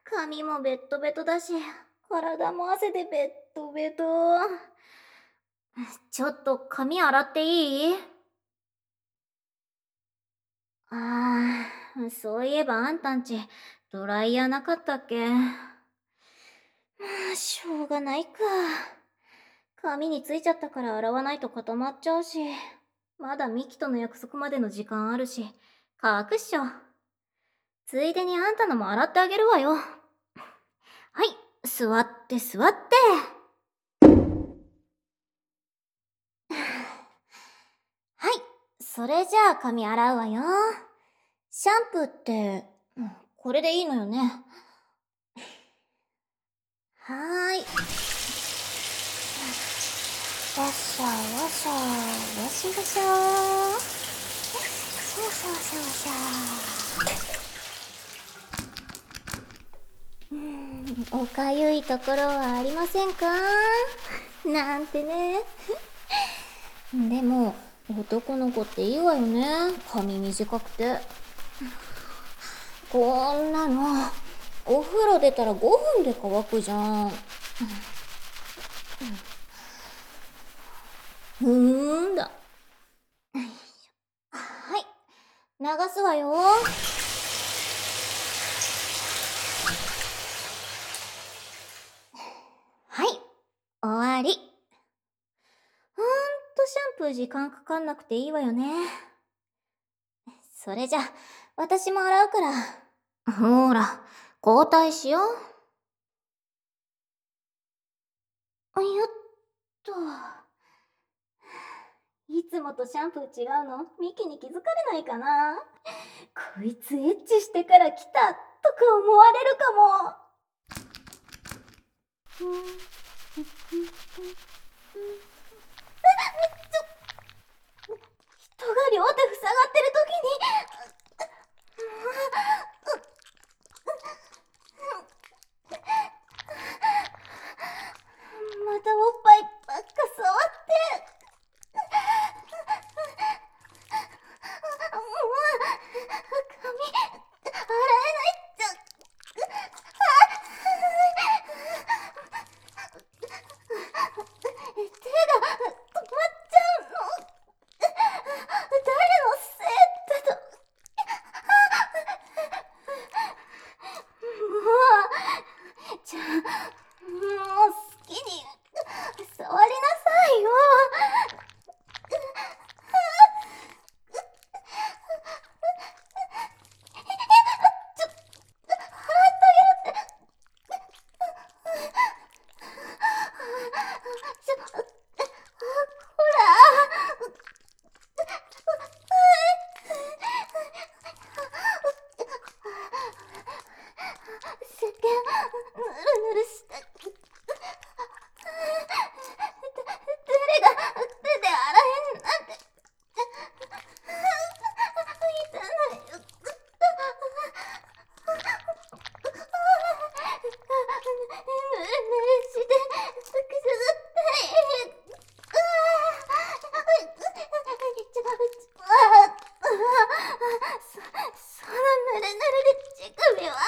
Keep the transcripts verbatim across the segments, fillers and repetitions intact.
髪もベットベトだし、体も汗でベットベト。ちょっと髪洗っていい？ああ、そういえばあんたんち、ドライヤーなかったっけ？まあ、しょうがないか。髪についちゃったから洗わないと固まっちゃうし、まだミキとの約束までの時間あるし、乾くっしょ。ついでにあんたのも洗ってあげるわよ。はい、座って座って。はい、それじゃあ髪洗うわよ。シャンプーって、うん、これでいいのよね。はーい。わしゃわしゃ、わしわしゃ。わしゃわしゃわしゃわしゃ。うーん、おかゆいところはありませんか？なんてね。でも、男の子っていいわよね。髪短くて。こんなの、お風呂出たらごふんで乾くじゃん。ふーんだ。はい、流すわよ。はい、終わり。ほんとシャンプー時間かかんなくていいわよね。それじゃ、私も洗うから。ほーら、交代しよう。よっと。いつもとシャンプー違うのミキに気づかれないかな？こいつエッチしてから来たとか思われるかも。人が両手塞がってる時にまたおっぱいばっか触ってもう髪洗えないっちゃ。手が止まっちゃうの。誰のせいだと。もうじゃあもう好きに触りなさいよ。ちょほら石鹸ぬるぬるして誰が手で洗えんなんていたないよ。ぬるぬるしてくすぐったい。そそのぬるぬるで乳首は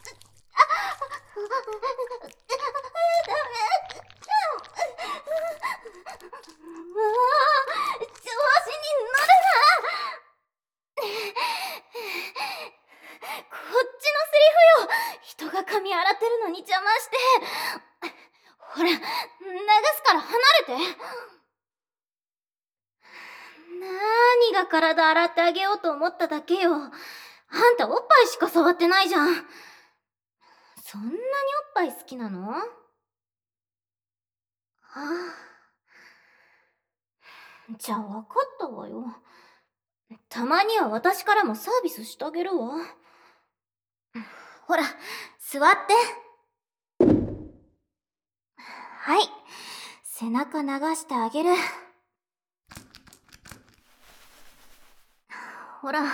ダメ。もう調子に乗るな。こっちのセリフよ。人が髪洗ってるのに邪魔して。ほら、流すから離れて。何が体洗ってあげようと思っただけよ。あんたおっぱいしか触ってないじゃん。そんなにおっぱい好きなの？はあ、じゃあ分かったわよ。たまには私からもサービスしてあげるわ。ほら、座って。はい、背中流してあげる。ほら。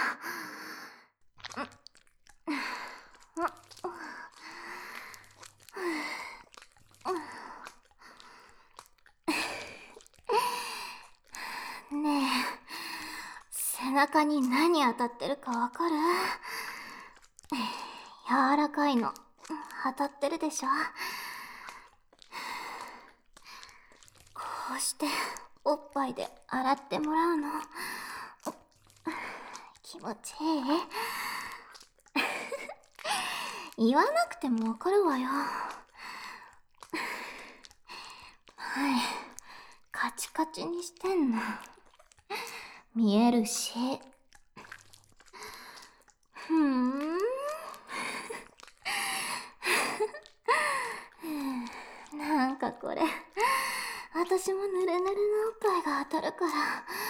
ねえ、背中に何当たってるかわかる？柔らかいの。 当たってるでしょ。こうしておっぱいで洗ってもらうの気持ちいい言わなくてもわかるわよ。はい、カチカチにしてんの見えるし。ふーんなんかこれ私もぬるぬるのおっぱいが当たるから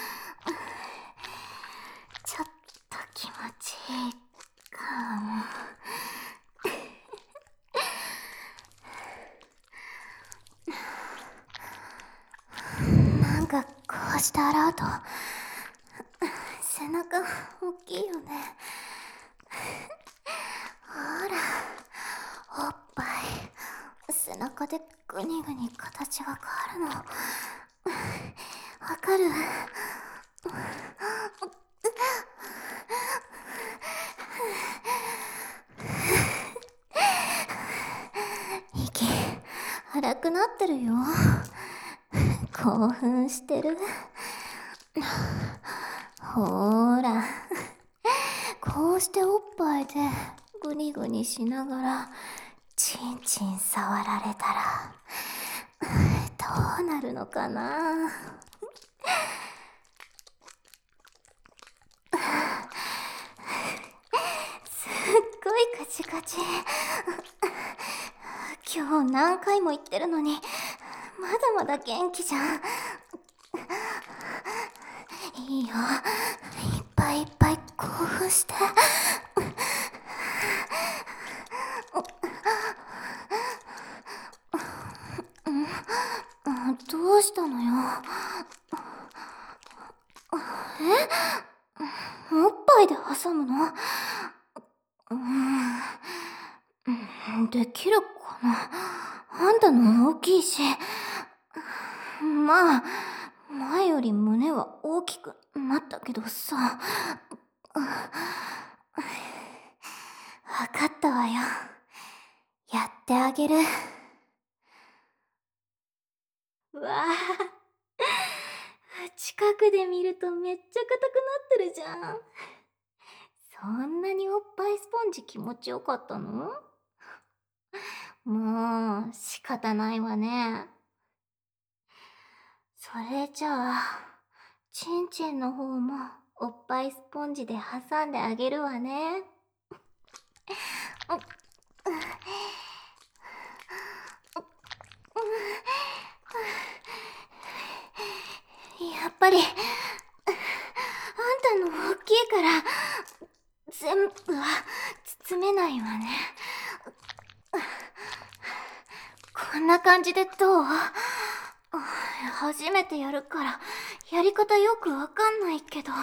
ちょっと気持ちいいかも。なんかこうして洗うと背中大きいよね。ほらおっぱい背中でグニグニ形が変わるのわかる？息荒くなってるよ。興奮してる。ほーらこうしておっぱいでグニグニしながらチンチン触られたらどうなるのかな。すっごいカチカチ。今日何回も言ってるのにまだまだ元気じゃん。いいよ、いっぱいいっぱい興奮して。どうしたのよ。え？おっぱいで挟むの？うん、できるかな。あんたの大きいし。まあ前より胸は大きくなったけどさ。わかったわよ。やってあげる。うわあ近くで見るとめっちゃ硬くなってるじゃん。そんなにおっぱいスポンジ気持ちよかったの？もう仕方ないわね。それじゃあチンチンの方もおっぱいスポンジで挟んであげるわね。やっぱりあんたの大きいから全部は包めないわね。こんな感じでどう？初めてやるからやり方よくわかんないけど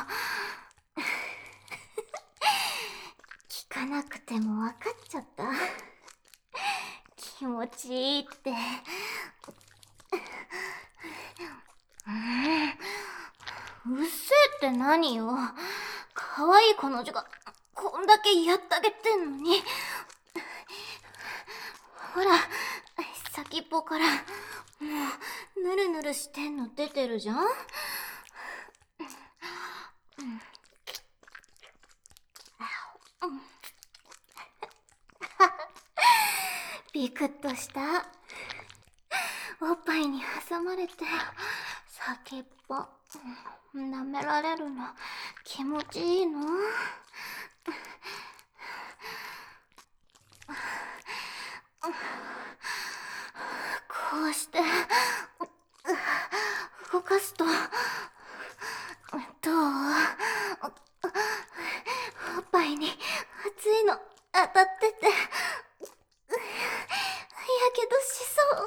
聞かなくてもわかっちゃった。気持ちいいって。うん、うっせえって何よ。可愛い彼女がこんだけやってあげてんのに。ほら先っぽからもうぬるぬるしてんの出てるじゃん。ビクッとした。おっぱいに挟まれて先っぽ舐められるの気持ちいいの？こうして動かすとどう？おっぱいに熱いの当たっててやけどしそう。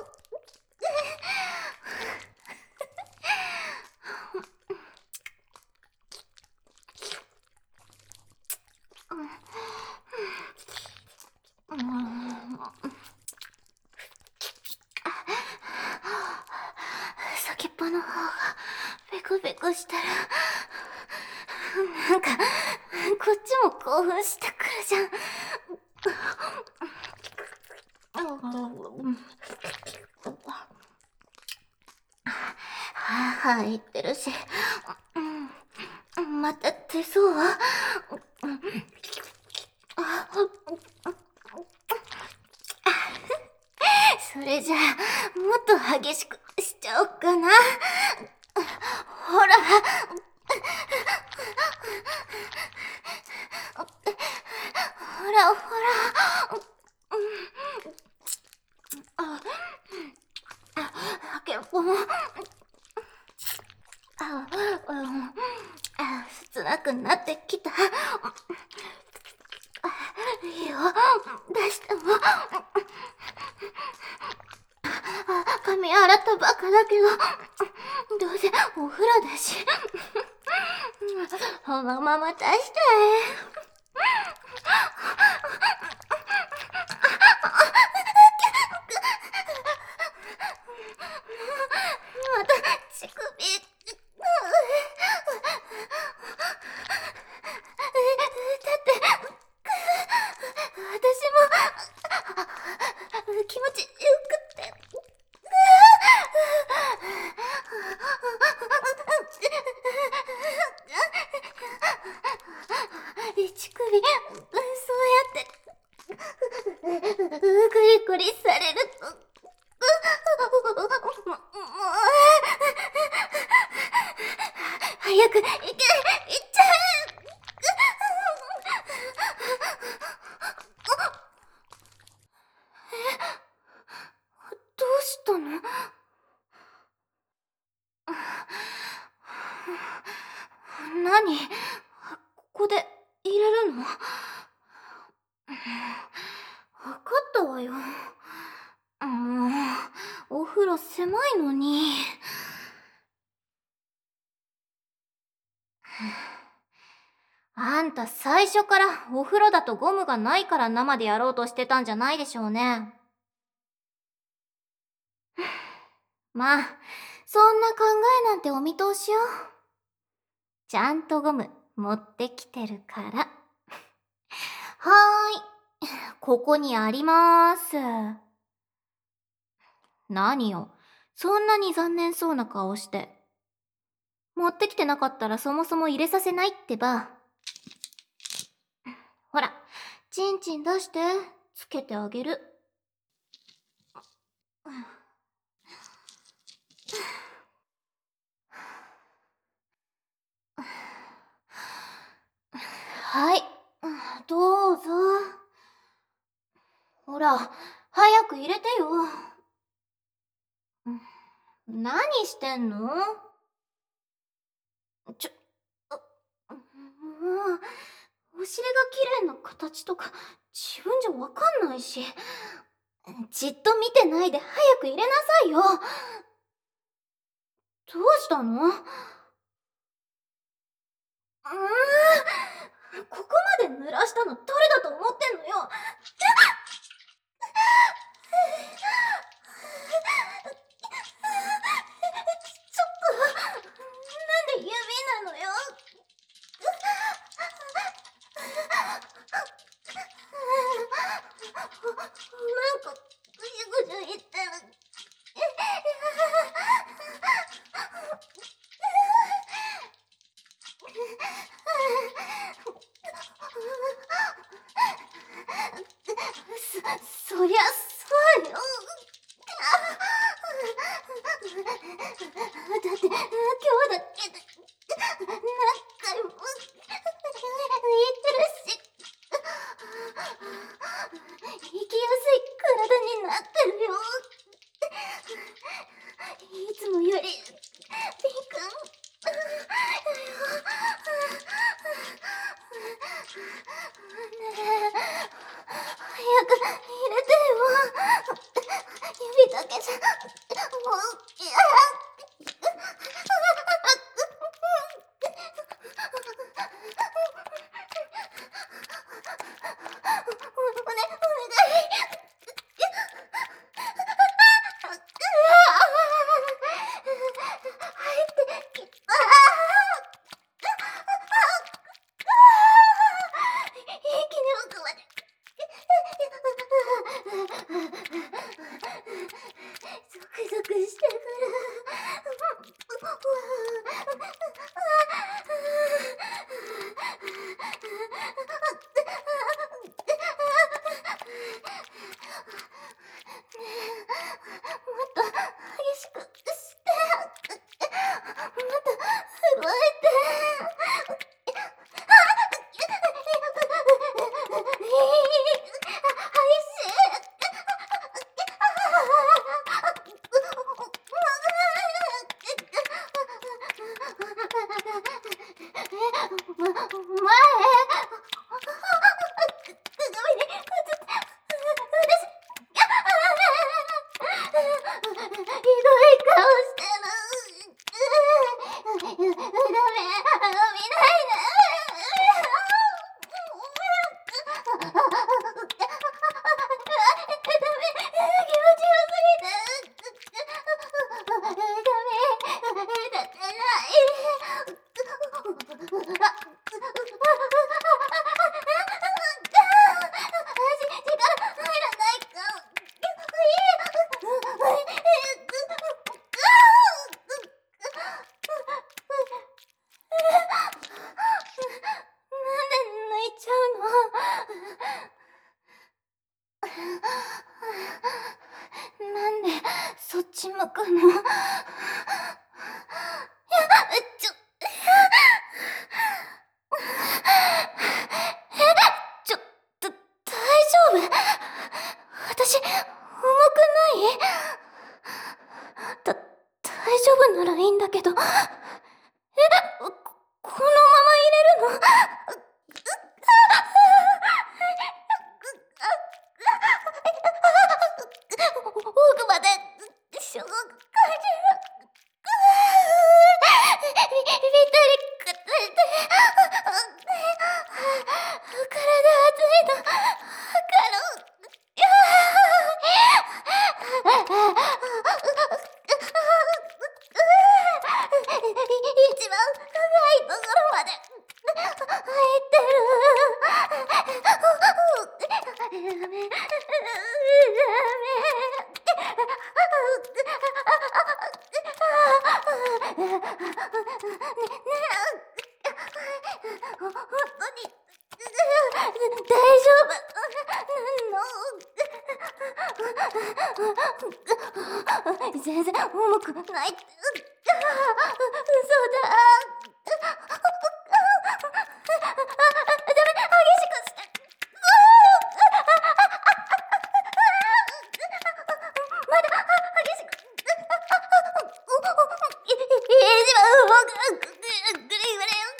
先っぽの方がペコペコしたらなんかこっちも興奮してくるじゃん。 入ってるし、また出そう。それじゃあもっと激しくしちゃおっかな。ほら、ほらほら。あ、結構あ、あ、切なくなってきた。いいよ、出しても。髪洗ったばっかだけど、どうせお風呂だし。そのまま出して。また乳首。だって私も気持ちよくって。乳首、そうやってグリグリされると、早く行け、行っちゃえ。どうしたの？何？ここで入れるの？わかったわよ。もう、お風呂狭いのに。あんた最初からお風呂だとゴムがないから生でやろうとしてたんじゃないでしょうね。まあ、そんな考えなんてお見通しよ。ちゃんとゴム持ってきてるから。はーい、ここにありまーす。何よ、そんなに残念そうな顔して。持ってきてなかったらそもそも入れさせないってば。ほら、チンチン出して、つけてあげる。はい、どうぞ。ほら、早く入れてよ。何してんの？ちょ、もう、お尻が綺麗な形とか自分じゃわかんないし、じっと見てないで早く入れなさいよ。どうしたの？うーん、ここまで濡らしたの誰だと思ってんのよ。ちょっと、なんで指なのよ。なんかぐじゅぐじゅ言ってる。そ、そりゃそうよ。だって今日だけで何回も言ってるし、生きやすい体になってるよ。いつもよりピンクん。ねえ、早く入れてよ。指だけじゃもう嫌。おね、お願い。入ってきた。息に奥まで。 ち向くの？いや、ちょ、ちょ、だ、大丈夫？私、重くない？だ、大丈夫ならいいんだけど。え、こ、このまま入れるの？奥まで、しょが感じる。ぴったりくっついて。体熱いの、わかる。一番深いところまで入ってる。ダメ、ダメ。ね、ねえ、ほ、本当に大丈夫なの？全然重くないって。嘘だ。ダメ、激しくして。まだ激しく。一番重くグリグリ。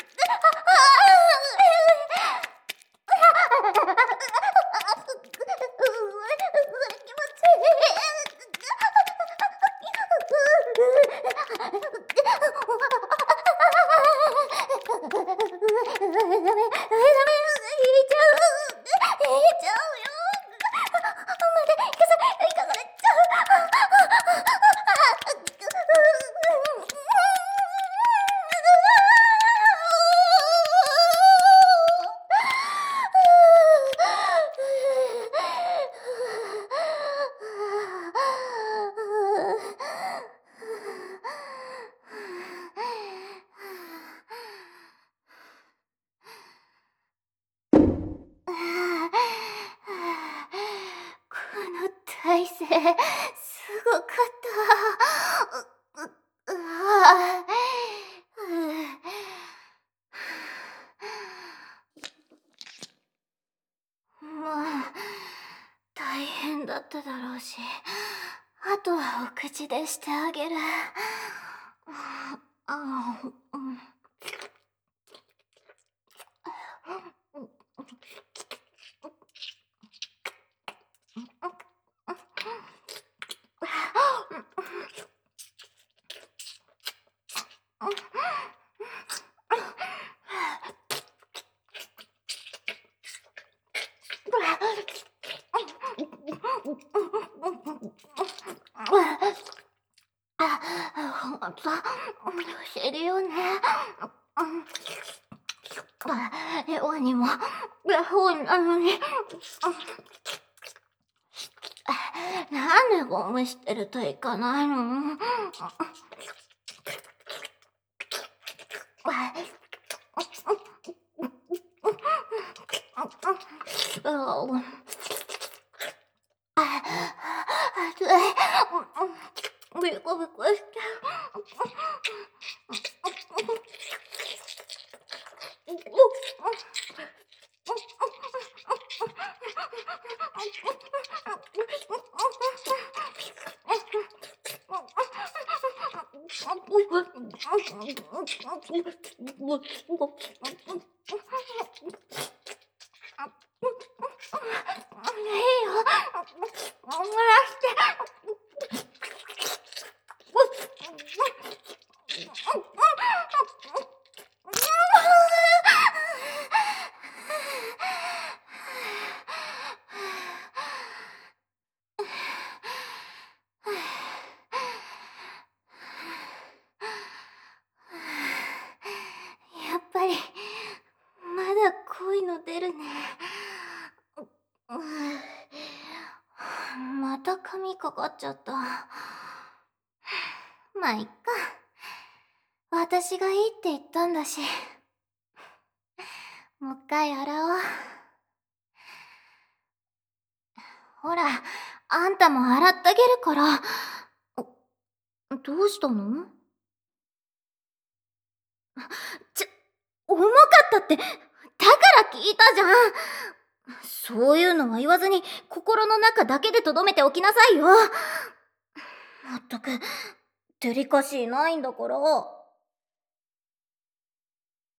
この体勢、すごかった。う、う、うわぁ。まあ、大変だっただろうし、あとはお口でしてあげる。ああ、うん。ほんと、不思議よね。レオにもレオなのに。なんでゴムしてるといかないの？熱い。ビコビコして。いいよ。漏らして。やっぱりまだ濃いの出るね。また髪かかっちゃった。まあいっか。私がいいって言ったんだし。もう一回洗おう。ほら、あんたも洗ってあげるから。 どうしたの？ちょ、重かったって、だから聞いたじゃん。そういうのは言わずに、心の中だけで留めておきなさいよ。まったく、デリカシーないんだから。